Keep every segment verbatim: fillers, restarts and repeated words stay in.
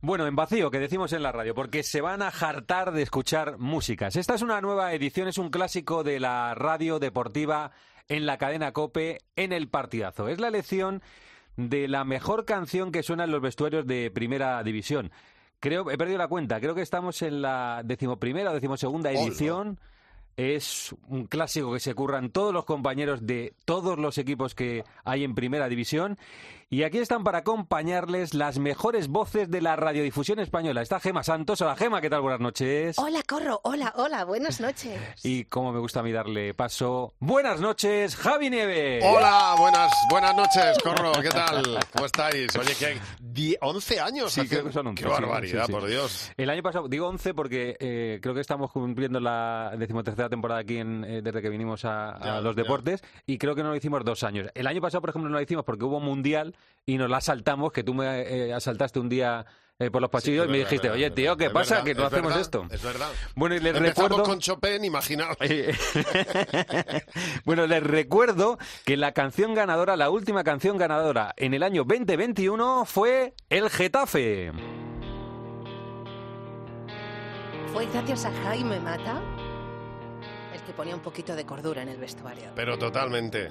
Bueno, en vacío, que decimos en la radio, porque se van a hartar de escuchar músicas. Esta es una nueva edición, es un clásico de la radio deportiva en la cadena COPE, en el partidazo. Es la elección de la mejor canción que suena en los vestuarios de Primera División. Creo, he perdido la cuenta, creo que estamos en la decimoprimera o decimosegunda edición. Oh, es un clásico que se curran todos los compañeros de todos los equipos que hay en Primera División. Y aquí están para acompañarles las mejores voces de la radiodifusión española. Está Gema Santos. Hola, Gema, ¿qué tal? Buenas noches. Hola, Corro. Hola, hola, buenas noches. Y como me gusta a mí darle paso, buenas noches, Javi Nieves. Hola, buenas buenas noches, Corro. ¿Qué tal? ¿Cómo estáis? Oye, que once años. Sí, hace... creo que son once. Qué barbaridad, sí, sí, sí. Por Dios. El año pasado, digo once porque eh, creo que estamos cumpliendo la decimotercera temporada aquí en, eh, desde que vinimos a, a ya, los deportes, ya. Y creo que no lo hicimos dos años. El año pasado, por ejemplo, no lo hicimos porque hubo Mundial y nos la saltamos, que tú me eh, asaltaste un día eh, por los pasillos sí, y me verdad, dijiste, verdad, oye, tío, ¿qué es pasa? Verdad, que no hacemos verdad, esto. Es verdad. Bueno, y les Empezamos recuerdo... con Chopin, imaginaos. Bueno, les recuerdo que la canción ganadora, la última canción ganadora en el año veinte veintiuno fue El Getafe. Fue gracias a Jaime Mata el que ponía un poquito de cordura en el vestuario. Pero totalmente.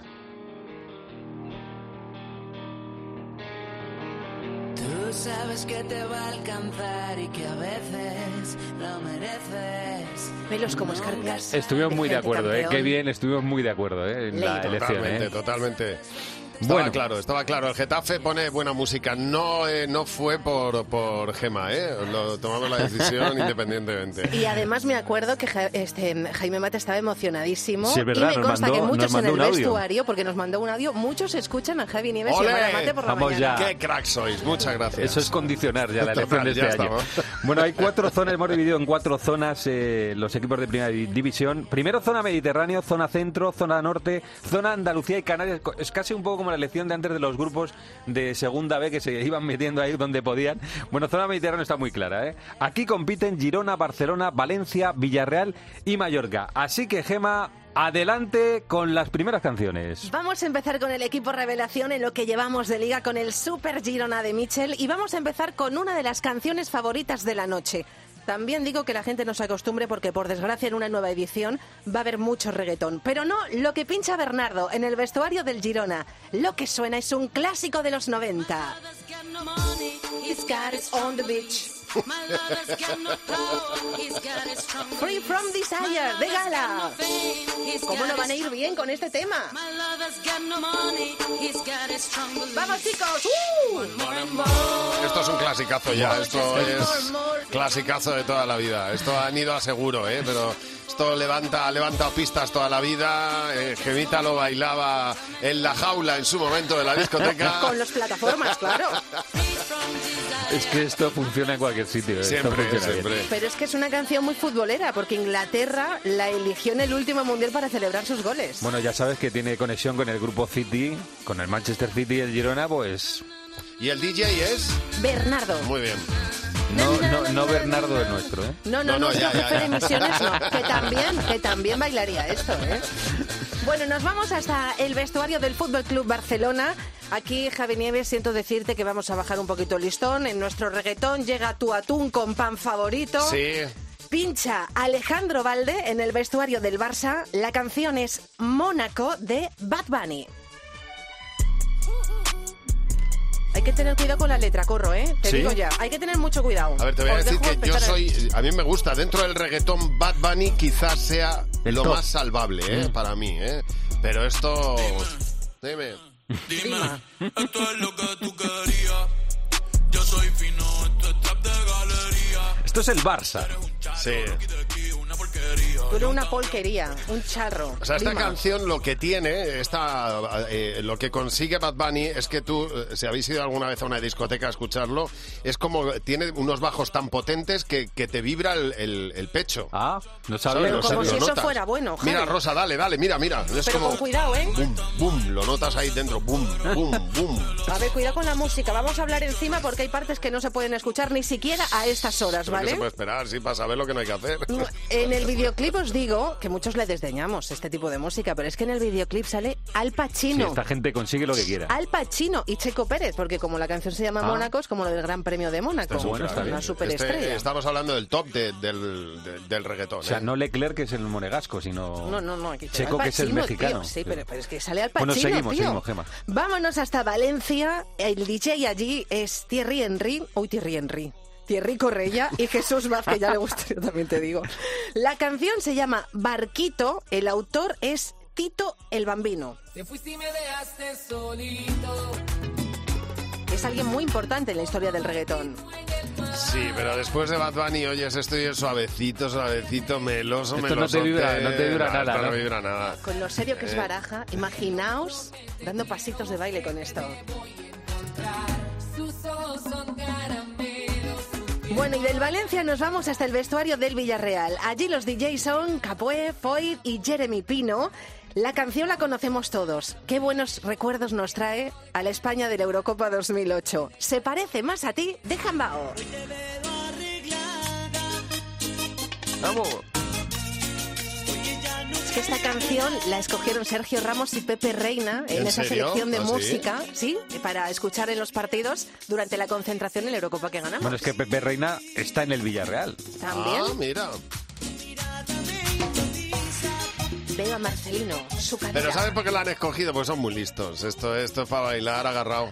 Tú sabes que te va a alcanzar y que a veces lo mereces. Pelos como escarpias. Estuvimos muy de acuerdo, ¿eh? Qué bien, estuvimos muy de acuerdo, ¿eh? En la elección, totalmente, ¿eh? Totalmente. Estaba bueno. claro, estaba claro. El Getafe pone buena música. No eh, no fue por, por Gema, ¿eh? Lo tomamos la decisión independientemente. Y además me acuerdo que ja, este, Jaime Mata estaba emocionadísimo. Sí, es verdad, y me consta mandó, que muchos en el vestuario, audio. porque nos mandó un audio, muchos escuchan a Javi Nieves ¡Olé! y a Mate por la Vamos mañana. ya. ¡Qué crack sois! Muchas gracias. Eso es condicionar ya la elección Total, de este año. Estamos. Bueno, hay cuatro zonas, hemos dividido en cuatro zonas eh, los equipos de Primera División. Primero, zona Mediterráneo, zona Centro, zona Norte, zona Andalucía y Canarias. Es casi un poco como la elección de antes de los los grupos de Segunda B que se iban metiendo ahí donde podían. Bueno, zona Mediterránea está muy clara, ¿eh? Aquí compiten Girona, Barcelona, Valencia, Villarreal y Mallorca. Así que, Gema, adelante con las primeras canciones. Vamos a empezar con el equipo revelación en lo que llevamos de liga con el Super Girona de Michel y vamos a empezar con una de las canciones favoritas de la noche. También digo que la gente no se acostumbre porque, por desgracia, en una nueva edición va a haber mucho reggaetón. Pero no lo que pincha Bernardo en el vestuario del Girona. Lo que suena es un clásico de los noventa. Free From Desire, de Gala. ¿Cómo no van a ir bien con este tema? ¡Vamos, chicos! ¡Uh! Esto es un clasicazo ya, esto es clasicazo de toda la vida. Esto han ido a seguro, ¿eh? Pero esto levanta, ha levantado pistas toda la vida. Eh, Gemita lo bailaba en la jaula en su momento de la discoteca. Con las plataformas, claro. Es que esto funciona en cualquier sitio. ¿eh? Siempre, siempre. Bien. Pero es que es una canción muy futbolera, porque Inglaterra la eligió en el último mundial para celebrar sus goles. Bueno, ya sabes que tiene conexión con el grupo City, con el Manchester City y el Girona, pues... ¿Y el D J es? Bernardo. Muy bien. No, no, no Bernardo el nuestro, ¿eh? No, no, no, nuestro jefe de emisiones no. Que también, que también bailaría esto, ¿eh? Bueno, nos vamos hasta el vestuario del Fútbol Club Barcelona. Aquí, Javi Nieves, siento decirte que vamos a bajar un poquito el listón. En nuestro reggaetón llega tu atún con pan favorito. Sí. Pincha Alejandro Valde en el vestuario del Barça. La canción es Mónaco de Bad Bunny. Hay que tener cuidado con la letra, Corro, ¿eh? Te ¿Sí? digo ya. Hay que tener mucho cuidado. A ver, te voy a Os decir dejo que yo empezar soy... A mí me gusta. Dentro del reggaetón, Bad Bunny quizás sea El lo top. más salvable, ¿eh? Mm. Para mí, ¿eh? Pero esto... Dime. Dime, esto es lo que tú querías. Yo soy fino, esto es trap de galería. Esto es el Barça. Sí. Tú eres una polquería, un charro. O sea, esta Lima. canción lo que tiene, esta, eh, lo que consigue Bad Bunny es que tú, eh, si habéis ido alguna vez a una discoteca a escucharlo, es como, tiene unos bajos tan potentes que, que te vibra el, el, el pecho. Ah, no ¿Sabes? sabía. Pero Lo como sabes, si lo eso notas. fuera bueno, Javi. Mira, Rosa, dale, dale, mira, mira. Es Pero como... con cuidado, ¿eh? Boom, boom, lo notas ahí dentro, boom, boom, boom. A ver, cuidado con la música. Vamos a hablar encima porque hay partes que no se pueden escuchar ni siquiera a estas horas, Pero ¿qué ¿vale? se puede esperar? Sí, para saber lo que no hay que hacer. En el videoclip luego os digo que muchos le desdeñamos este tipo de música, pero es que en el videoclip sale Al Pacino. Sí, esta gente consigue lo que quiera. Al Pacino y Checo Pérez, porque como la canción se llama Ah. Mónaco, es como lo del Gran Premio de Mónaco. Está bueno, está bien. Una superestrella. Este, estamos hablando del top de- del, de- del reggaetón. O sea, ¿eh? no Leclerc, que es el monegasco, sino No, no, no. Aquí Checo, Al que es el Pacino, mexicano. tío. Sí, pero, pero es que sale Al Pacino, Bueno, seguimos, tío. seguimos, Gemma. Vámonos hasta Valencia. El D J allí es Thierry Henry. Uy, Thierry Henry. Thierry Correia y Jesús Vázquez, ya le gustaría, también te digo. La canción se llama Barquito, el autor es Tito el Bambino. Te fuiste y me dejaste solito. Es alguien muy importante en la historia del reggaetón. Sí, pero después de Bad Bunny oyes esto y es suavecito, suavecito, meloso, Esto no meloso. te vibra- no te vibra nada, No ¿no? me vibra nada. Con lo serio que es Eh. Baraja, imaginaos dando pasitos de baile con esto. Sus ojos son caramelos. Bueno, y del Valencia nos vamos hasta el vestuario del Villarreal. Allí los D Js son Capoe, Foyd y Jeremy Pino. La canción la conocemos todos. Qué buenos recuerdos nos trae a la España de la Eurocopa dos mil ocho. Se parece más a ti de Jambao. ¡Vamos! Es que esta canción la escogieron Sergio Ramos y Pepe Reina en, ¿En esa serio? selección de ¿Ah, sí? música, sí, para escuchar en los partidos durante la concentración en la Eurocopa que ganamos. Bueno, es que Pepe Reina está en el Villarreal. También Ah, mira. veo a Marcelino, su cadera. Pero ¿sabes por qué la han escogido? Pues son muy listos. Esto, esto es para bailar agarrado.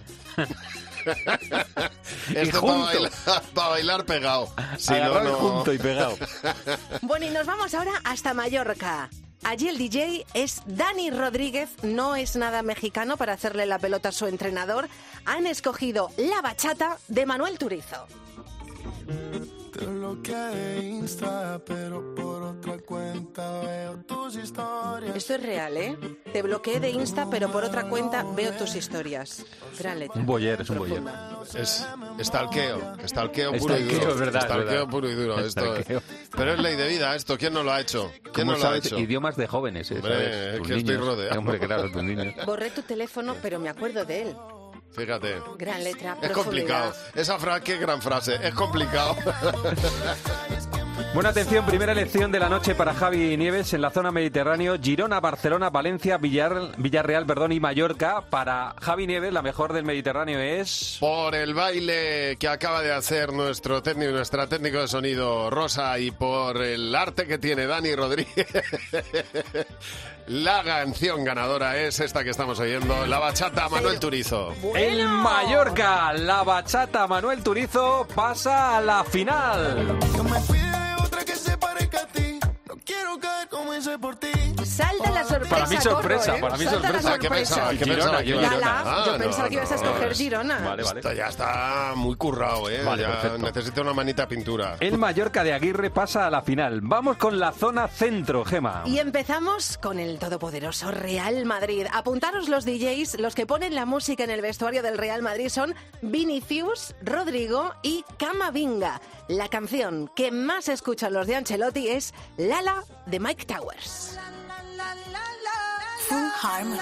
Esto es para junto. bailar, para bailar pegado. Si no, Agarrado y no. junto y pegado. Bueno, y nos vamos ahora hasta Mallorca. Allí el D J es Dani Rodríguez, no es nada mexicano para hacerle la pelota a su entrenador. Han escogido La Bachata de Manuel Turizo. Te bloqueé Insta, pero por otra cuenta veo tus historias. Esto es real, ¿eh? Te bloqueé de Insta, pero por otra cuenta veo tus historias. Gran letra. Un boyer, es un boyer. Es estalqueo, estalqueo puro y Estalqueo, duro. es verdad, es Estalqueo verdad. puro y duro. Esto es. Estalqueo. Pero es ley de vida esto. ¿Quién no lo ha hecho? ¿Quién ¿Cómo no lo ha sabes hecho? idiomas de jóvenes? eh, Hombre, ¿sabes? es Tus que estoy niños. rodeado. Hombre, claro, tus niños. Borré tu teléfono, pero me acuerdo de él. Fíjate. Gran letra, Es complicado. profundidad. Esa frase, qué gran frase. Es complicado. Buena atención, primera elección de la noche para Javi Nieves en la zona Mediterráneo, Girona, Barcelona, Valencia, Villar, Villarreal, perdón, y Mallorca. Para Javi Nieves, la mejor del Mediterráneo es... Por el baile que acaba de hacer nuestro técnico, nuestra técnico de sonido Rosa, y por el arte que tiene Dani Rodríguez, la canción ganadora es esta que estamos oyendo, La Bachata, Manuel Turizo. En Mallorca, la bachata Manuel Turizo pasa a la final. No me fui de otra que se parezca a ti. No quiero caer como hice por ti. Salta la sorpresa, Para mí sorpresa, Corro, ¿eh? para mí Salta sorpresa. la ¿Qué pensaba? ¿Qué Girona, pensaba que yo iba a- Girona. Lala, Ah, yo no, pensaba que ibas a no, escoger es- Girona. Vale, vale. Esto ya está muy currado, ¿eh? Vale, Ya perfecto. necesita una manita de pintura. El Mallorca de Aguirre pasa a la final. Vamos con la zona centro, Gema. Y empezamos con el todopoderoso Real Madrid. Apuntaros los D Js, los que ponen la música en el vestuario del Real Madrid son Vinicius, Rodrigo y Camavinga. La canción que más escuchan los de Ancelotti es Lala de Mike Towers. Full Harmony.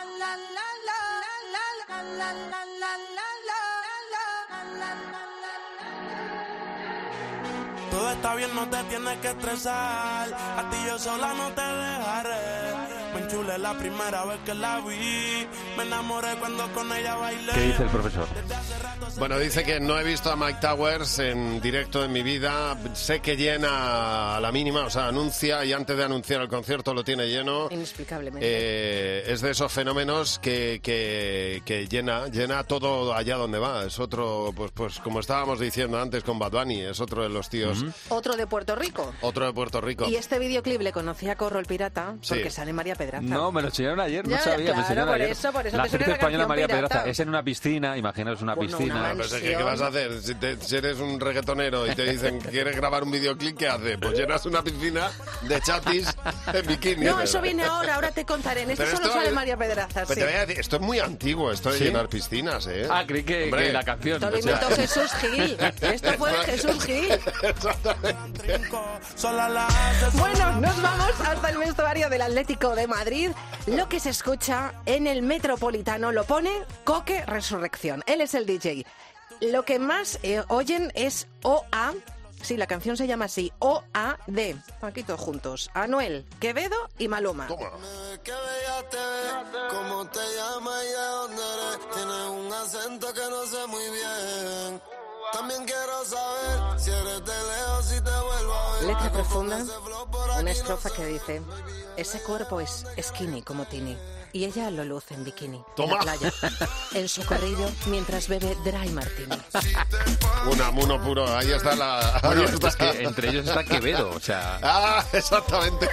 Todo está bien, no te tienes que estresar. A ti yo sola no te dejaré. Me enchulé la primera vez que la vi. Me enamoré cuando con ella bailé. ¿Qué dice el profesor? Bueno, dice que no he visto a Mike Towers en directo en mi vida. Sé que llena a la mínima, o sea, anuncia y antes de anunciar el concierto lo tiene lleno. Inexplicablemente. Eh, es de esos fenómenos que, que, que llena, llena todo allá donde va. Es otro, pues, pues como estábamos diciendo antes con Bad Bunny, es otro de los tíos, Otro de Puerto Rico. otro de Puerto Rico. Y este videoclip le conocí a Corro el Pirata Sí. porque sale María Pedraza. No, me lo enseñaron ayer, no Ya, sabía. claro, me enseñaron por ayer. eso, por eso la te suena actriz la española canción María Pirata. Pedraza. Es en una piscina, imaginaos una Bueno, piscina. una Ah, pero es que, ¿qué vas a hacer? Si, te- si eres un reggaetonero y te dicen que quieres grabar un videoclip, ¿qué haces? Pues llenas una piscina de chatis en bikini. No, eso viene ahora, ahora te contaré. En este Pero solo esto- sale María Pedraza, Pero sí. te voy a decir, esto es muy antiguo, esto de ¿Sí? llenar piscinas, ¿eh? Ah, creí que, Hombre. que la canción. Esto lo o sea, inventó Jesús Gil. Esto fue de Jesús Gil. Exactamente. Sola la haces. Bueno, nos vamos hasta el vestuario del Atlético de Madrid. Lo que se escucha en el Metropolitano lo pone Coque Resurrección. Él es el D J. Lo que más eh, oyen es O A. Sí, la canción se llama así, O A D. Aquí todos juntos. Anuel, Quevedo y Maluma. Toma. Qué bella te ves, cómo te llamas y de dónde eres. Tienes un acento que no sé muy bien. También quiero saber si eres de lejos, si te vuelvo a ver. Letra profunda, una estrofa que dice: ese cuerpo es skinny como Tini y ella lo luce en bikini. Toma. En la playa, en su corrillo, mientras bebe dry martini. Un amuno puro, ahí está la... Bueno, ahí está. es que entre ellos está Quevedo, o sea... Ah, exactamente.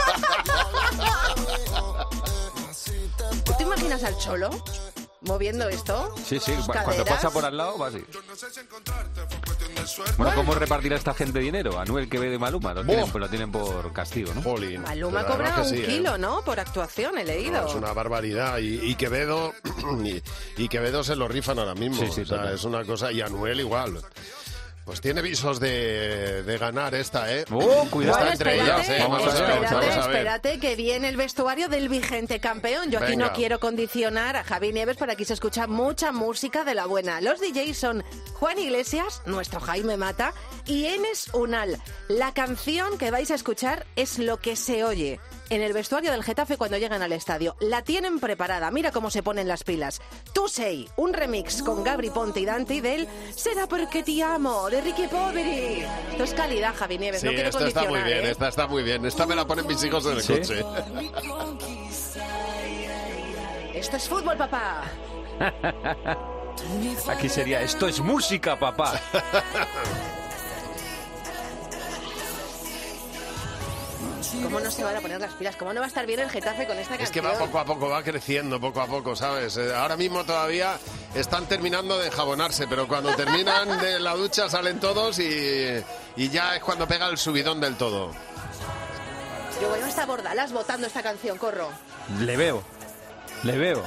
¿Tú te imaginas al Cholo moviendo esto? Sí, sí, sus cuando caderas? pasa por al lado va así. Bueno, ¿cómo repartirá esta gente dinero? Anuel, Quevedo y Maluma, lo tienen, ¡Oh! pues lo tienen por castigo, ¿no? Jolín. Maluma La cobra verdad un que sí, kilo, ¿eh? ¿no? Por actuación, he leído. No, es una barbaridad. Y, y Quevedo y, y Quevedo se lo rifan ahora mismo. Sí, sí, o sea, total. es una cosa. Y Anuel igual. Pues tiene visos de, de ganar esta, ¿eh? ¡Oh, cuidado! Está Bueno, entre espérate, ellas, ¿eh? Vamos a ver, espérate, vamos a ver. espérate, que viene el vestuario del vigente campeón. Yo aquí Venga. no quiero condicionar a Javi Nieves, pero aquí se escucha mucha música de la buena. Los D Js son Juan Iglesias, nuestro Jaime Mata, y Enes Unal. La canción que vais a escuchar es Lo que se oye en el vestuario del Getafe cuando llegan al estadio. La tienen preparada, mira cómo se ponen las pilas. Tu Sei, un remix con Gabri Ponte y Dante del Será porque te amo, de Ricky Poveri. Esto es calidad, Javi Nieves, Sí, no quiero esta está condicionar, muy bien, ¿eh? esta está muy bien. Esta me la ponen mis hijos en el ¿Sí? coche. Esto es fútbol, papá. Aquí sería, esto es música, papá. ¿Cómo no se van a poner las pilas? ¿Cómo no va a estar bien el Getafe con esta canción? Es que va poco a poco, va creciendo poco a poco, ¿sabes? Eh, Ahora mismo todavía están terminando de jabonarse, pero cuando terminan de la ducha salen todos y, y ya es cuando pega el subidón del todo. Yo voy a estar Bordalas votando esta canción, corro. Le veo, le veo.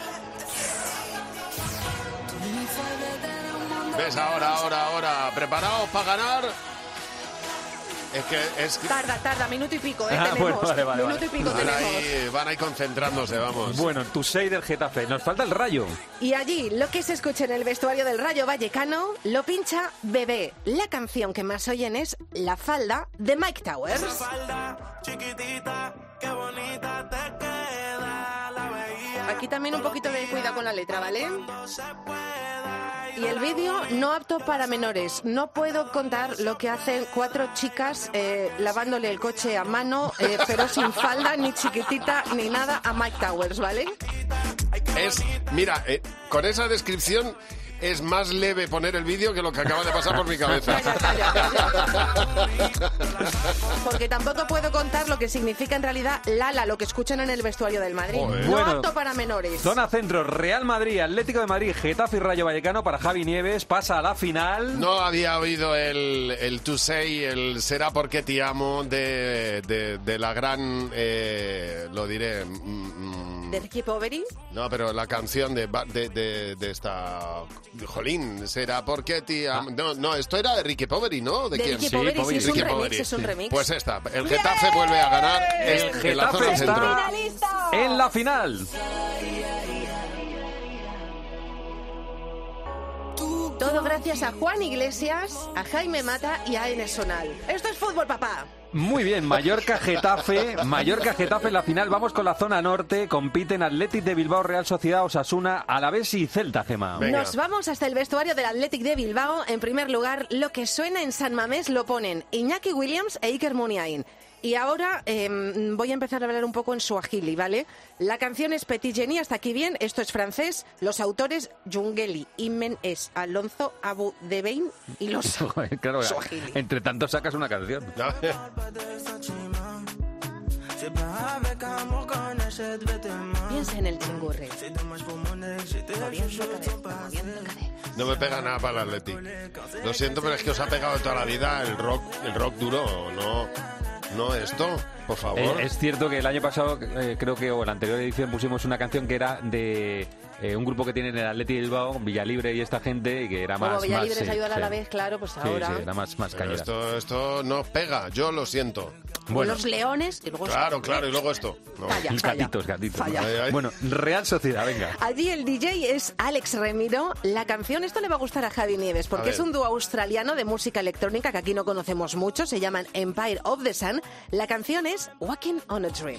¿Ves? Ahora, ahora, ahora. ¿Preparados para ganar? Es que es que Tarda, tarda, minuto y pico, ¿eh? Ah, tenemos. bueno, vale, vale, minuto vale. y pico van tenemos. ahí, van ahí concentrándose, vamos. Bueno, tu seis del Getafe. Nos falta el Rayo. Y allí, lo que se escucha en el vestuario del Rayo Vallecano, lo pincha Bebé. La canción que más oyen es La falda, de Mike Towers. Falda chiquitita, qué bonita te queda. La veía Aquí también un poquito de cuidado con la letra, ¿vale? cuando se pueda. Y el vídeo no apto para menores. No puedo contar lo que hacen cuatro chicas eh, lavándole el coche a mano, eh, pero sin falda, ni chiquitita, ni nada a Mike Towers, ¿vale? Es, mira, eh, con esa descripción es más leve poner el vídeo que lo que acaba de pasar por mi cabeza. Calla, calla, calla. Porque tampoco puedo contar lo que significa en realidad Lala, lo que escuchan en el vestuario del Madrid. Joder. No Bueno, apto para menores. Zona Centro, Real Madrid, Atlético de Madrid, Getafe y Rayo Vallecano para Javi Nieves. Pasa a la final. No había oído el, el To Say, el Será porque te amo de, de, de la gran, eh, lo diré, mm, mm, ¿De Ricky Poveri? no, pero la canción de, ba- de, de, de esta, Jolín, Será porque te amo. No, no, esto era de Ricky Poveri, ¿no? ¿De, De quién? Ricky Sí, Poveri, sí, Poveri, es un Ricky remix, Poveri. es un remix. Pues esta, el Getafe vuelve a ganar El en, en la Getafe zona está centro. en la final. Todo gracias a Juan Iglesias, a Jaime Mata y a Enes Unal. Esto es fútbol, papá. Muy bien, Mallorca-Getafe. Mallorca-Getafe en la final. Vamos con la zona norte. Compiten Athletic de Bilbao, Real Sociedad, Osasuna, Alavés y Celta, Gema. Venga. Nos vamos hasta el vestuario del Athletic de Bilbao. En primer lugar, lo que suena en San Mamés lo ponen Iñaki Williams e Iker Muniain. Y ahora eh, voy a empezar a hablar un poco en suajili, ¿vale? La canción es Petit Genie, hasta aquí bien. Esto es francés. Los autores, Jungeli, Imen es Alonso Abu Debein y los Claro, suajili. entre tanto sacas una canción. Piensa en el chingurre. Moviendo cadera, moviendo cadera. No me pega nada para el Athletic. Lo siento, pero es que os ha pegado toda la vida el rock, el rock duro, no, no esto, por favor. Eh, es cierto que el año pasado, eh, creo que, o en la anterior edición, pusimos una canción que era de eh, un grupo que tiene en el Athletic Bilbao, Villalibre y esta gente, y que era Como más... Villalibre más, se ayuda sí, a la sí. vez, claro, pues Sí, ahora... sí, era más, más Pero cañera. esto, esto no pega, yo lo siento. Bueno, Unos leones y luego... Claro, claro, y luego esto. No. Falla, falla. gatitos, gatitos. Falla. Ay, ay. Bueno, Real Sociedad, venga. Allí el D J es Alex Remiro. La canción, esto le va a gustar a Javi Nieves, A porque ver. es un dúo australiano de música electrónica que aquí no conocemos mucho. Se llaman Empire of the Sun. La canción es Walking on a Dream.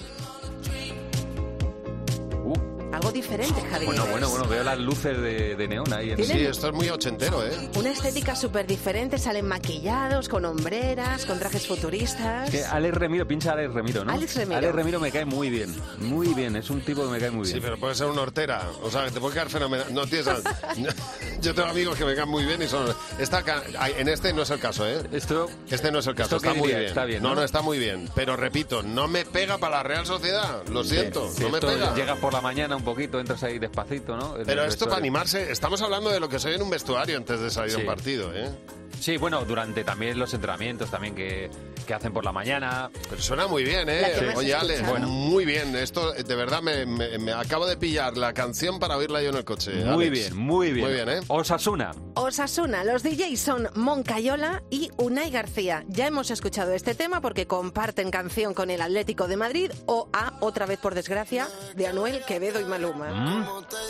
Uh, Algo diferente, Javi bueno, Nieves. bueno, bueno, veo las luces de, de neón ahí. En... Tiene- Sí, esto es muy ochentero, ¿eh? Una estética súper diferente. Salen maquillados, con hombreras, con trajes futuristas. Que Alex Remiro, pincha Alex Remiro, ¿no? Alex Remiro. Alex Remiro me cae muy bien, muy bien, es un tipo que me cae muy bien. Sí, pero puede ser una hortera. O sea, que te puede quedar fenomenal. No tienes... Yo tengo amigos que me caen muy bien y son... Esta ca- ay, en este no es el caso, ¿eh? Esto, Este no es el caso, ¿Esto qué está muy diría? bien. Está bien, no, ¿no? no, está muy bien. Pero repito, no me pega para la Real Sociedad. Lo siento, sí, no me esto pega. llegas por la mañana un poquito, entras ahí despacito, ¿no? En Pero el esto para vestuario. animarse, estamos hablando de lo que se ve en un vestuario antes de salir a Sí. un partido, ¿eh? Sí, bueno, durante también los entrenamientos también que, que hacen por la mañana. Pero suena muy bien, La ¿eh? que más Oye, he Ale, escuchado. muy bien. Esto, de verdad, me, me- me acabo de pillar la canción para oírla yo en el coche. Muy Alex. bien, muy bien. Muy bien, ¿eh? Osasuna. Osasuna, los D Js son Moncayola y Unai García. Ya hemos escuchado este tema porque comparten canción con el Atlético de Madrid o A, otra vez por desgracia, de Anuel, Quevedo y Maluma. Mm.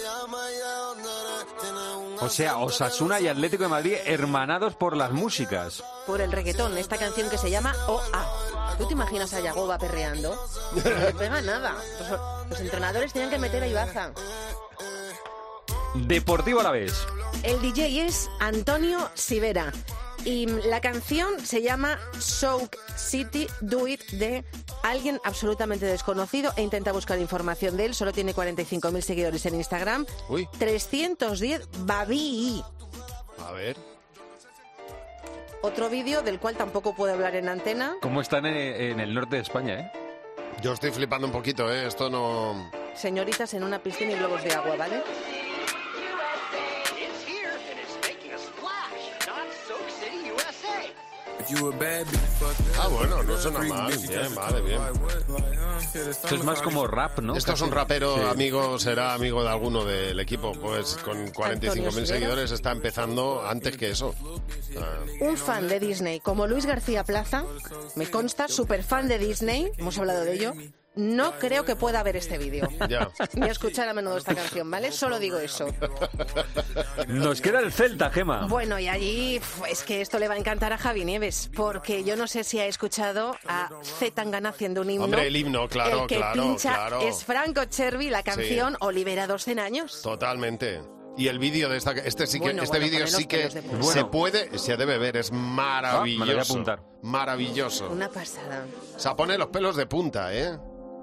O sea, Osasuna y Atlético de Madrid hermanados por las músicas. Por el reggaetón, esta canción que se llama O A. ¿Tú te imaginas a Yagoba perreando? No le pega nada. Los, los entrenadores tenían que meter ahí baza. Deportivo a la vez. El D J es Antonio Sivera. Y la canción se llama Soak City Do It, de alguien absolutamente desconocido. E intenta buscar información de él. Solo tiene cuarenta y cinco mil seguidores en Instagram. Uy. trescientos diez Babi. A ver. Otro vídeo del cual tampoco puedo hablar en antena. ¿Cómo están en, en el norte de España, eh? Yo estoy flipando un poquito, ¿eh? Esto no... Señoritas en una piscina y globos de agua, ¿vale? Ah, bueno, no suena mal. Bien, vale, bien. Esto es más como rap, ¿no? Esto es un Casi. rapero, Sí. amigo, será amigo de alguno del equipo. Pues con cuarenta y cinco mil Antonio Sivera. seguidores está empezando antes que eso. Ah, Un fan de Disney como Luis García Plaza, me consta, súper fan de Disney, hemos hablado de ello, no creo que pueda ver este vídeo. ya. Ni escuchar a menudo esta canción, ¿vale? Solo digo eso. Nos queda el Celta, Gema. Bueno, y allí uf, es que esto le va a encantar a Javi Nieves, porque yo no sé si ha escuchado a Z Tangana haciendo un himno. Hombre, el himno, claro, El que claro, pincha claro. es Franco Chervi, la canción Olivera dos cien años. Totalmente. Y el vídeo de esta, este sí que, Bueno, este bueno, vídeo ponle sí los que pelos de punta. se Bueno. puede, se debe ver, es maravilloso. Ah, me lo voy a apuntar. Maravilloso. Una pasada. O sea, pone los pelos de punta, ¿eh?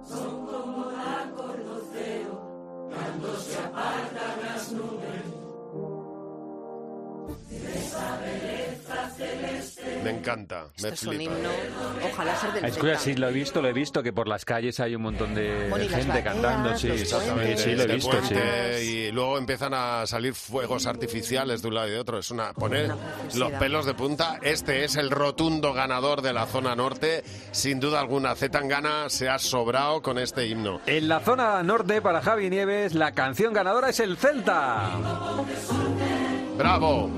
Me encanta, me Esto es un flipa. himno, ojalá ser del Ah, escucha, Celta. sí, lo he visto, lo he visto, que por las calles hay un montón de Bueno, y las gente bateas, cantando. Sí, los exactamente. puentes, Sí, lo he de visto, sí. puente, y luego empiezan a salir fuegos artificiales de un lado y de otro. Es una poner Una preciosidad. los pelos de punta. Este es el rotundo ganador de la zona norte, sin duda alguna. Z Tangana se ha sobrado con este himno. En la zona norte, para Javi Nieves, la canción ganadora es el Celta. ¡Bravo!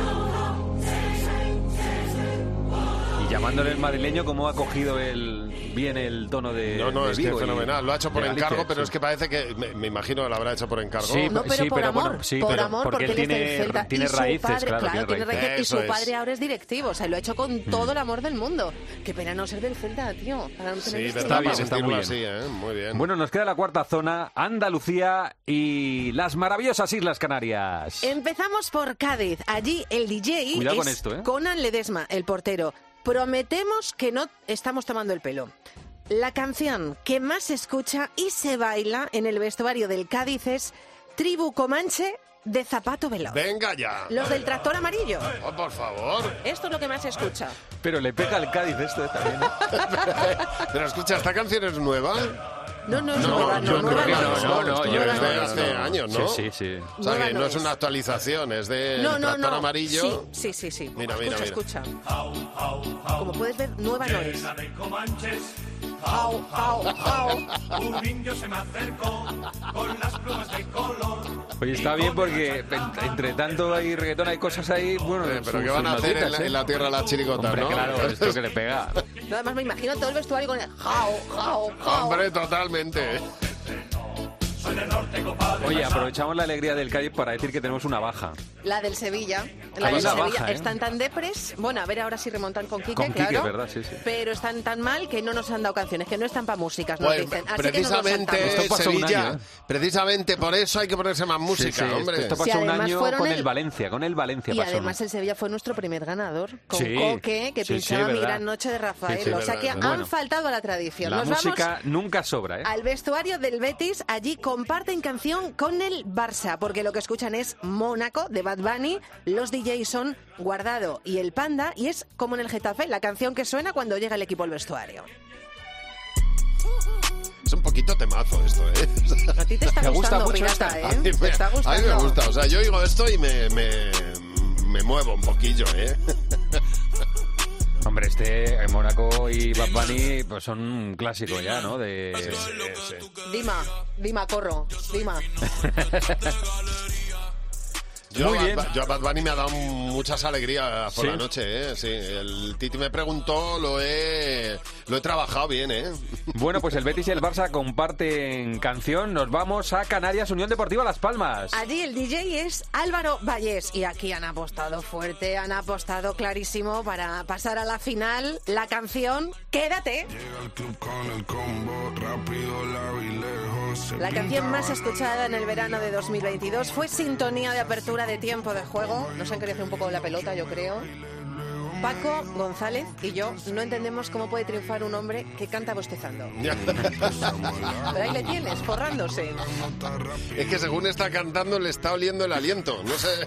Y llamándole el madrileño, ¿cómo ha cogido el, bien el tono de No, no, de es que Vigo y fenomenal. Lo ha hecho por de encargo, Galicia? pero Sí. es que parece que, me, me imagino que lo habrá hecho por encargo. Sí, No, pero sí, por pero amor, bueno, sí, por pero amor, porque porque, él él tiene- es del Celta. tiene y su raíces, padre, claro, claro, tiene tiene raíces. raíces. Y Eso su es. padre ahora es directivo, o sea, lo ha hecho con todo el amor del mundo. Qué pena no ser del Celta, tío. Para no tener Sí, este verdad, Está para bien, himno. está sentirlo muy así, ¿eh? Muy bien. Bueno, nos queda la cuarta zona, Andalucía y las maravillosas Islas Canarias. Empezamos por Cádiz. Allí el D J Cuidado es con esto, ¿eh? Conan Ledesma, el portero. Prometemos que no estamos tomando el pelo. La canción que más se escucha y se baila en el vestuario del Cádiz es Tribu Comanche de Zapato Veloz. Venga ya. Los del tractor amarillo. Oh, por favor. Esto es lo que más se escucha. Pero le pega al Cádiz esto eh, también. ¿eh? Pero escucha, ¿esta canción es nueva? No, no es No, nueva, yo no, nueva creo que no. no, no, no, Nueva yo no es de es. hace años, ¿no? Sí, sí, sí. O sea, Nueva que no no es es. una actualización, es de No, no, tractor no. amarillo. Sí, sí, sí, sí. Mira, mira, escucha, mira. escucha. Como puedes ver, nueva no es. Jau, jau, jau. Un indio se me acercó con las plumas de color. Oye, está bien porque entre tanto hay reggaetón, hay cosas ahí, bueno... Eh, pero sus- ¿qué van a sus hacer en notitas, la, ¿eh? en la tierra de las chiricotas, Hombre, no? claro, esto que le pega. No, además me imagino todo el vestuario con el jau, jau, jau. Hombre, totalmente. Oye, aprovechamos la alegría del Cádiz para decir que tenemos una baja. La del Sevilla. La Hay del una Sevilla. baja, ¿eh? Están tan depres. Bueno, a ver ahora si remontan con Quique, Con Quique, claro. ¿verdad? Sí, sí. Pero están tan mal que no nos han dado canciones, que no están para músicas, nos Pues, dicen. Así que nos lo precisamente, saltamos. Esto pasó un Sevilla, año, ¿eh? precisamente por eso hay que ponerse más música, Sí, sí, hombre. Esto pasó Sí, un además año fueron con el- el Valencia, con el Valencia Y pasó. además ¿no? el Sevilla fue nuestro primer ganador, con Sí, Coque, que sí, sí, pinchaba Mi verdad. Gran Noche de Rafael. Sí, sí, o sea verdad, que es han bueno. faltado a la tradición. La Nos música vamos nunca sobra, ¿eh? al vestuario del Betis. Allí comparten canción con el Barça, porque lo que escuchan es Mónaco, de Bad Bunny. Los D Js son Guardado y el Panda, y es como en el Getafe, la canción que suena cuando llega el equipo al vestuario. Es un poquito temazo esto, ¿eh? A ti te está Me gusta gustando, mucho Pirata, esta. ¿eh? A mí, Te me, está a mí gustando. me gusta, o sea, yo oigo esto y me, me, me muevo un poquillo, ¿eh? Hombre, este en Mónaco y Bad Bunny pues son un clásico ya, ¿no? De... Dima, Dima, corro, Dima. Yo, Muy a- bien. yo a Bad Bunny me ha dado muchas alegrías por ¿Sí? la noche, ¿eh? Sí, el Titi me preguntó, lo he, lo he trabajado bien, ¿eh? Bueno, pues el Betis y el Barça comparten canción. Nos vamos a Canarias, Unión Deportiva Las Palmas. Allí el D J es Álvaro Vallés y aquí han apostado fuerte, han apostado clarísimo para pasar a la final. La canción Quédate. Llega al club con el combo, rápido, largo y lejos. Se La canción pinta más escuchada en el verano de dos mil veintidós fue sintonía de apertura de tiempo de juego. Nos han querido hacer un poco la pelota, yo creo. Paco González y yo no entendemos cómo puede triunfar un hombre que canta bostezando. Pero ahí le tienes, forrándose. Es que según está cantando le está oliendo el aliento, no sé.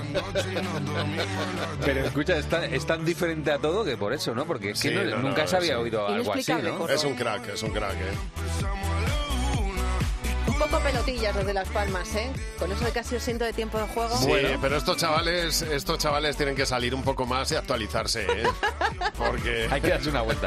Pero escucha, es tan, es tan diferente a todo que por eso, ¿no? Porque es que Sí, no- no, no, nunca se había sí. oído algo así, Inexplicable, ¿no? correcto. Es un crack, es un crack, ¿eh? Un poco pelotillas los de Las Palmas, ¿eh? Con eso de casi siento de tiempo de juego. Sí, Bueno. pero estos chavales, estos chavales tienen que salir un poco más y actualizarse, ¿eh? Porque... Hay que darse una vuelta.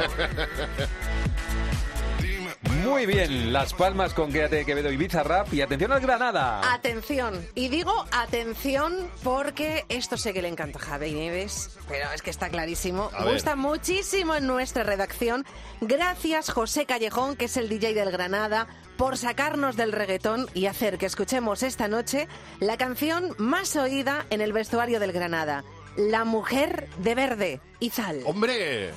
Muy bien, Las Palmas con Quédate de Quevedo y Bizarrap. Y atención al Granada. Atención, y digo atención porque esto sé que le encanta a Javi Nieves, pero es que está clarísimo. A ver. Gusta muchísimo en nuestra redacción. Gracias, José Callejón, que es el D J del Granada, por sacarnos del reggaetón y hacer que escuchemos esta noche la canción más oída en el vestuario del Granada. La mujer de verde, Izal. ¡Hombre!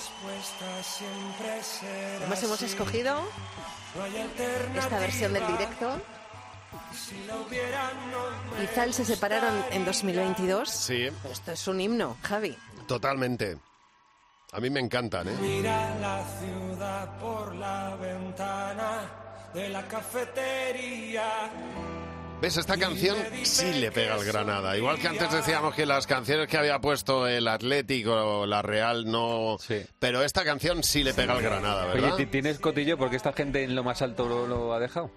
Además hemos escogido esta versión del directo. Izal se separaron en dos mil veintidós. Sí, Esto es un himno, Javi. totalmente. A mí me encantan, ¿eh? Mira la ciudad por la ventana de la cafetería. ¿Ves? Esta canción sí le pega al Granada. Igual que antes decíamos que las canciones que había puesto el Atlético o la Real no... Sí. Pero esta canción sí le pega al Granada, ¿verdad? Oye, ¿ti- ¿tienes cotillo porque esta gente en lo más alto lo, lo ha dejado?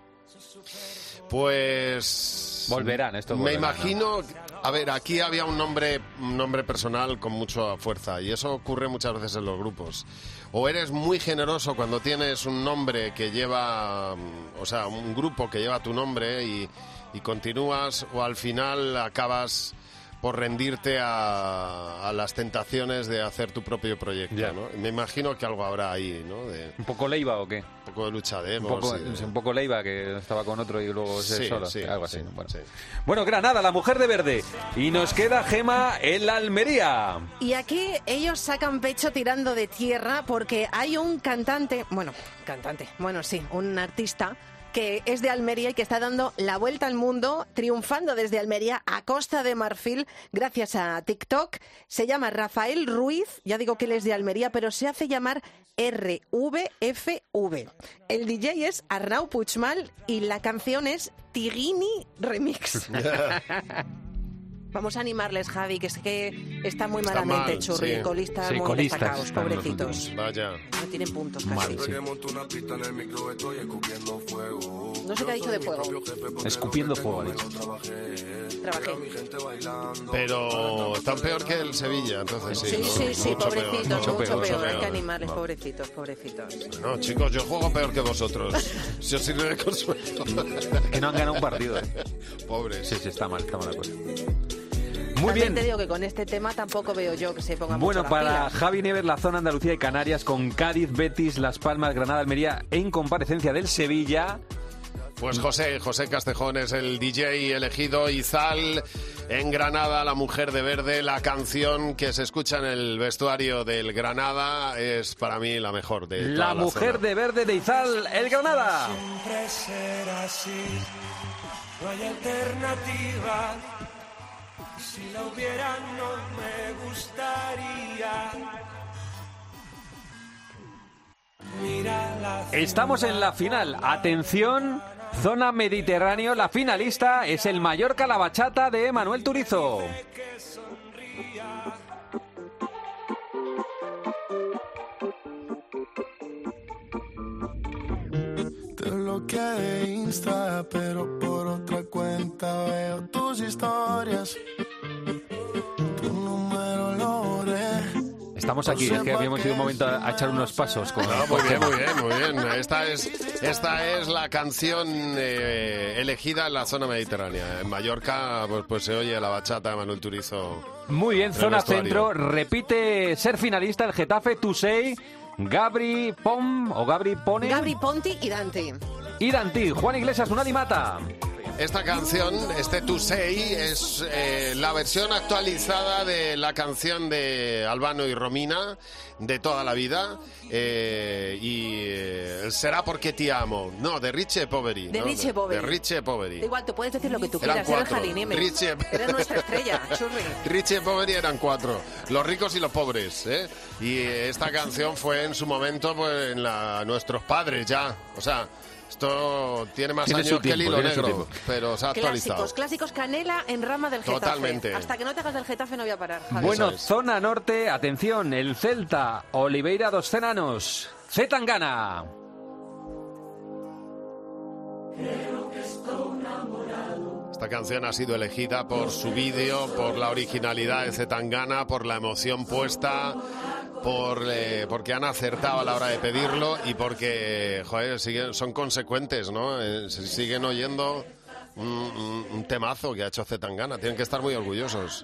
Pues... Volverán, estos Me volverán, imagino... A ver, aquí había un nombre, un nombre personal con mucha fuerza y eso ocurre muchas veces en los grupos. O eres muy generoso cuando tienes un nombre que lleva... O sea, un grupo que lleva tu nombre y, y continúas, o al final acabas por rendirte a, a las tentaciones de hacer tu propio proyecto, Ya. ¿no? Me imagino que algo habrá ahí, ¿no? De ¿Un poco Leiva o qué? un poco de lucha de Un egos poco, y de- un poco Leiva, que estaba con otro y luego se Sí, solo. sí, algo así. sí, bueno. sí. Bueno, Granada, la mujer de verde. Y nos queda Gema en la Almería. Y aquí ellos sacan pecho tirando de tierra porque hay un cantante, bueno, cantante, bueno, sí, un artista que es de Almería y que está dando la vuelta al mundo, triunfando desde Almería a Costa de Marfil gracias a TikTok. Se llama Rafael Ruiz, ya digo que él es de Almería, pero se hace llamar R V F V. El D J es Arnau Puigmal y la canción es Tigini Remix. Vamos a animarles, Javi, que es que está muy Está malamente, mal, Churri. sí. Colista Sí, muy colistas destacados, están los pobrecitos. últimos. Vaya. No tienen puntos casi. Mal, sí. No sé qué ha dicho de fuego. Escupiendo fuego, ha dicho. Trabajé. Pero tan peor que el Sevilla, entonces sí. Sí, ¿no? sí, sí, Mucho peor, pobrecitos, mucho mucho peor, peor. mucho Hay que peor. animarles, pobrecitos, pobrecitos. No, chicos, yo juego peor que vosotros. Si os sirve de consuelo. Que no han ganado un partido, ¿eh? Pobres. Sí, sí, está mal, está mal la cosa. Muy También bien. te digo que con este tema tampoco veo yo que se pongan Bueno, mucho las para pilas. Javi Nieves, la zona Andalucía y Canarias, con Cádiz, Betis, Las Palmas, Granada, Almería, en comparecencia del Sevilla. Pues José, José Castejón es el D J elegido. Izal en Granada, La Mujer de Verde, la canción que se escucha en el vestuario del Granada es para mí la mejor de toda La la Mujer zona. de Verde de Izal, el Granada. Siempre será así, no hay alternativa. Si la hubiera no me gustaría. Mira la Estamos en la final. Atención, zona Mediterráneo. La finalista es el Mallorca La Bachata de Manuel Turizo. Te bloqueé de Insta, pero por otra cuenta veo tus historias. Tu número lo borré. Estamos aquí, es que habíamos ido un momento a, a echar unos pasos con Ah, muy bien, muy bien, muy bien. Esta es, esta es la canción eh, elegida en la zona mediterránea. En Mallorca pues, pues se oye la bachata de Manuel Turizo. Muy bien, En el zona vestuario. centro. Repite ser finalista el Getafe, Tusey, Gabri Pom o Gabri Pone Gabri Ponti y Dante. y Dantí. Juan Iglesias, Unadi Mata. Esta canción, este To Say, es eh, la versión actualizada de la canción de Albano y Romina de toda la vida. Eh, y eh, será porque te amo. No, de Richie Poveri. De ¿no? Richie Poveri. De Richie Poveri. Da igual, tú puedes decir lo que tú Eran quieras, eres cuatro. Javi Nieves. Richie- Eres nuestra estrella, Churri. Richie Poveri eran cuatro, los ricos y los pobres, ¿eh? Y esta canción fue en su momento, pues, en la, nuestros padres ya, o sea, esto tiene más Tiene su años que el tiempo, hilo tiene su negro, tiempo. pero se ha actualizado. Clásicos, clásicos Canela en rama del Getafe. Totalmente. Hasta que no te hagas del Getafe no voy a parar, Javi. Bueno, Eso es. zona norte, atención, el Celta, Oliveira dos Cenanos, Zetangana. Esta canción ha sido elegida por su vídeo, por la originalidad de Zetangana, por la emoción puesta, por eh, porque han acertado a la hora de pedirlo y porque, joder, siguen, son consecuentes, ¿no? Eh, se siguen oyendo un, un- un temazo que ha hecho Zetangana. Tienen que estar muy orgullosos.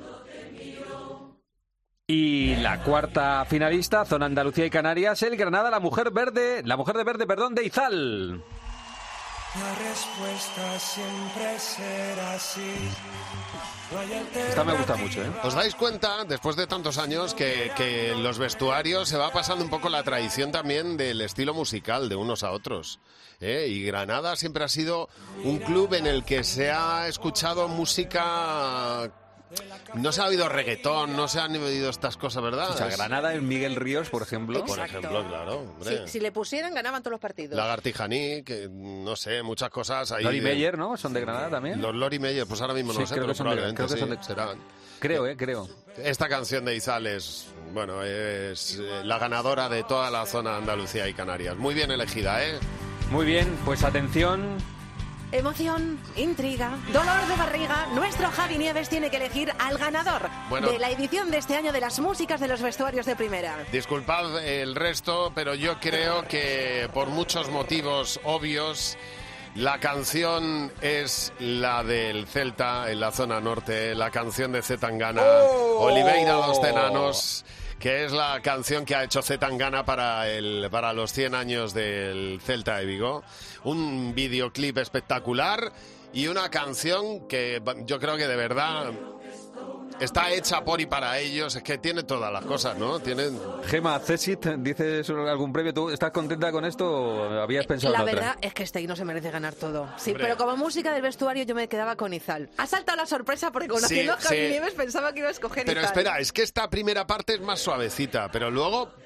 Y la cuarta finalista, zona Andalucía y Canarias, el Granada, la mujer verde, la mujer de verde, perdón, de Izal. La respuesta siempre será así. No hay Esta me gusta mucho, ¿eh? ¿Os dais cuenta, después de tantos años, que, que en los vestuarios se va pasando un poco la tradición también del estilo musical de unos a otros? ¿eh? Y Granada siempre ha sido un club en el que se ha escuchado música... No se ha oído reggaetón, no se han oído estas cosas, ¿verdad? O sea, Granada en Miguel Ríos, por ejemplo. Por Exacto. ejemplo, claro, hombre. Si, si le pusieran, ganaban todos los partidos. Lagartijaní, que no sé, muchas cosas ahí. Lori de- Meyer, ¿no? Son de Granada también. Los Lori Meyer, pues ahora mismo no Sí, sé, creo pero que son de- probablemente creo que sí, son de- serán. Creo, ¿eh? Creo. Esta canción de Izal es, bueno, es eh, la ganadora de toda la zona de Andalucía y Canarias. Muy bien elegida, ¿eh? Muy bien, pues atención. Emoción, intriga, dolor de barriga. Nuestro Javi Nieves tiene que elegir al ganador Bueno. de la edición de este año de las músicas de los vestuarios de primera. Disculpad el resto, pero yo creo que por muchos motivos obvios, la canción es la del Celta en la zona norte, la canción de Zetangana, ¡Oh! Oliveira dos Cenanos, que es la canción que ha hecho Zetangana para, el, para los cien años del Celta de Vigo. Un videoclip espectacular y una canción que yo creo que de verdad está hecha por y para ellos. Es que tiene todas las cosas, ¿no? Tienen... Gema, Cesit, ¿dices algún premio? ¿Tú estás contenta con esto o habías pensado La en otra? verdad es que este no se merece ganar todo. Sí, Hombre. pero como música del vestuario yo me quedaba con Izal. Ha saltado la sorpresa porque conociendo Sí, a Javi sí. Nieves pensaba que iba a escoger Pero Izal. espera, es que esta primera parte es más suavecita, pero luego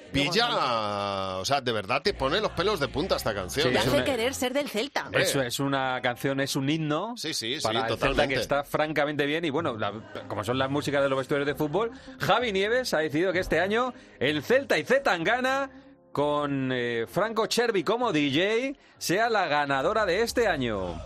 pilla, o sea, de verdad te pone los pelos de punta esta canción. Sí, Te ¿eh? hace una- querer ser del Celta. Eh. Eso es una canción, es un himno Sí, sí, sí, para el Celta, totalmente. que está francamente bien. Y bueno, la- como son las músicas de los vestuarios de fútbol, Javi Nieves ha decidido que este año el Celta y Zetangana, con eh, Franco Cervi como D J, sea la ganadora de este año.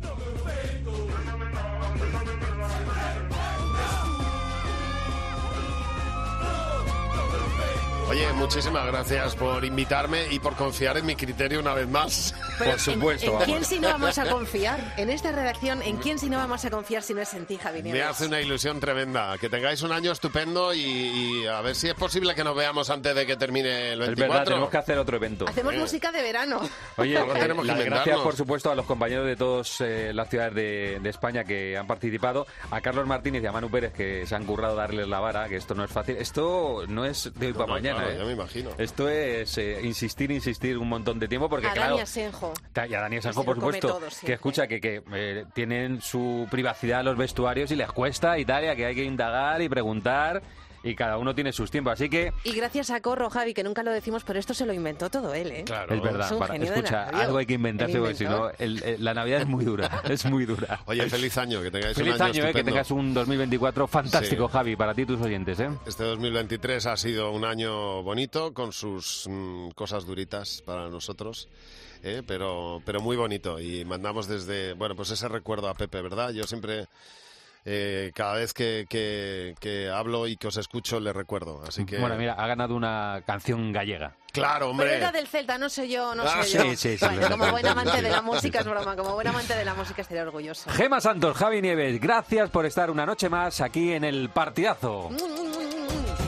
Oye, muchísimas gracias por invitarme y por confiar en mi criterio una vez más. Pero Por supuesto, ¿En, en vamos. quién si no vamos a confiar? En esta redacción, ¿en quién si no vamos a confiar si no es en ti, Javi Me Nieves? hace una ilusión tremenda. Que tengáis un año estupendo y, y a ver si es posible que nos veamos antes de que termine el Es veinticuatro. verdad, tenemos que hacer otro evento. Hacemos Eh. música de verano. Oye, Algo eh, tenemos que las inventarnos. gracias, por supuesto, a los compañeros de todas eh, las ciudades de, de España que han participado, a Carlos Martínez y a Manu Pérez, que se han currado darles la vara, que esto no es fácil. Esto no es de hoy No, para no, mañana. claro, ¿eh? ya me imagino. Esto es eh, insistir, insistir un montón de tiempo, porque A claro... Dani Asenjo. Ta- Y a Dani se Asenjo, lo por come supuesto, todo que siempre. escucha que, que eh, tienen su privacidad los vestuarios y les cuesta y tal, y que hay que indagar y preguntar, y cada uno tiene sus tiempos. Así que Y gracias a Corro, Javi, que nunca lo decimos, pero esto se lo inventó todo él, ¿eh? Claro. es verdad, Es un para- genio de la escucha, radio. algo hay que inventarse, El porque si no, inventor. el- el- la Navidad es muy dura, es muy dura. Oye, feliz año, que tengáis Feliz un año, año, eh, que estupendo. tengas un dos mil veinticuatro fantástico, Sí. Javi, para ti y tus oyentes. ¿eh? Este dos mil veintitrés ha sido un año bonito, con sus mm, cosas duritas para nosotros, ¿eh? pero, pero muy bonito. Y mandamos desde, bueno, pues ese recuerdo a Pepe, ¿verdad? Yo siempre, eh, cada vez que, que, que hablo y que os escucho, le recuerdo. Así que, Bueno, mira, ha ganado una canción gallega. claro, Pero hombre. era del Celta, no soy yo, no Ah, soy sí, yo. sí, sí, Bueno, verdad, como sí, buen sí, amante sí. de la música, es broma, como buen amante de la música estaría orgulloso. Gema Santos, Javi Nieves, gracias por estar una noche más aquí en el Partidazo. Mm, mm, mm, mm.